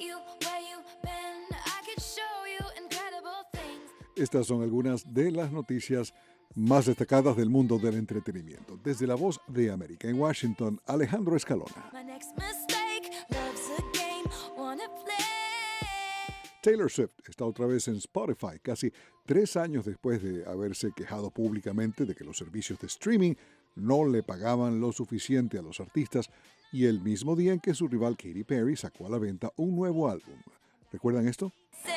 Estas son algunas de las noticias más destacadas del mundo del entretenimiento. Desde La Voz de América en Washington, Alejandro Escalona. Taylor Swift está otra vez en Spotify, casi 3 años después de haberse quejado públicamente de que los servicios de streaming no le pagaban lo suficiente a los artistas y el mismo día en que su rival Katy Perry sacó a la venta un nuevo álbum. ¿Recuerdan esto?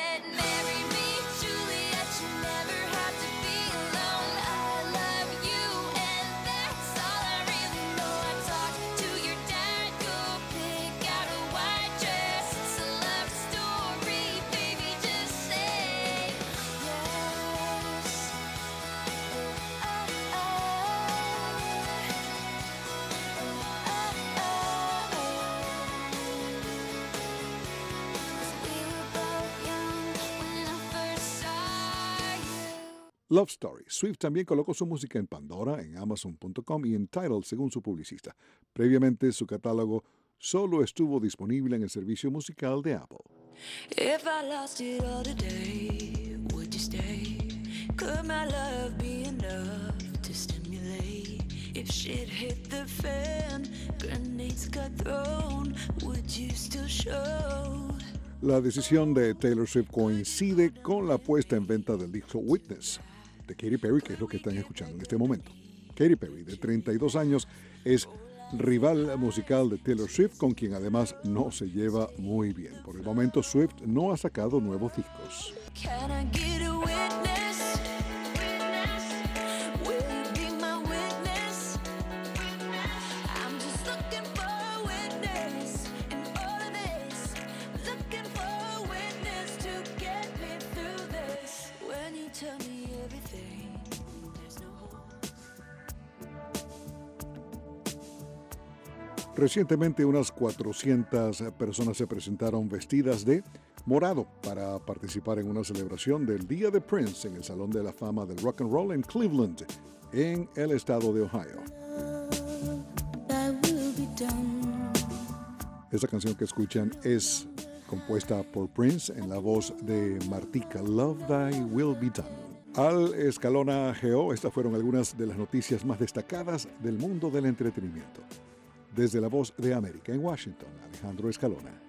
Love Story. Swift también colocó su música en Pandora, en Amazon.com y en Tidal, según su publicista. Previamente, su catálogo solo estuvo disponible en el servicio musical de Apple. If I lost it all today, would you stay? Could my love be enough to stimulate? If shit hit the fan, grenades got thrown, would you still show? La decisión de Taylor Swift coincide con la puesta en venta del disco Witness de Katy Perry, que es lo que están escuchando en este momento. Katy Perry, de 32 años, es rival musical de Taylor Swift, con quien además no se lleva muy bien. Por el momento, Swift no ha sacado nuevos discos. Recientemente unas 400 personas se presentaron vestidas de morado para participar en una celebración del Día de Prince en el Salón de la Fama del Rock and Roll en Cleveland, en el estado de Ohio. Esta canción que escuchan es compuesta por Prince en la voz de Martika. Love Thy Will Be Done. Al Escalona Geo, estas fueron algunas de las noticias más destacadas del mundo del entretenimiento. Desde La Voz de América en Washington, Alejandro Escalona.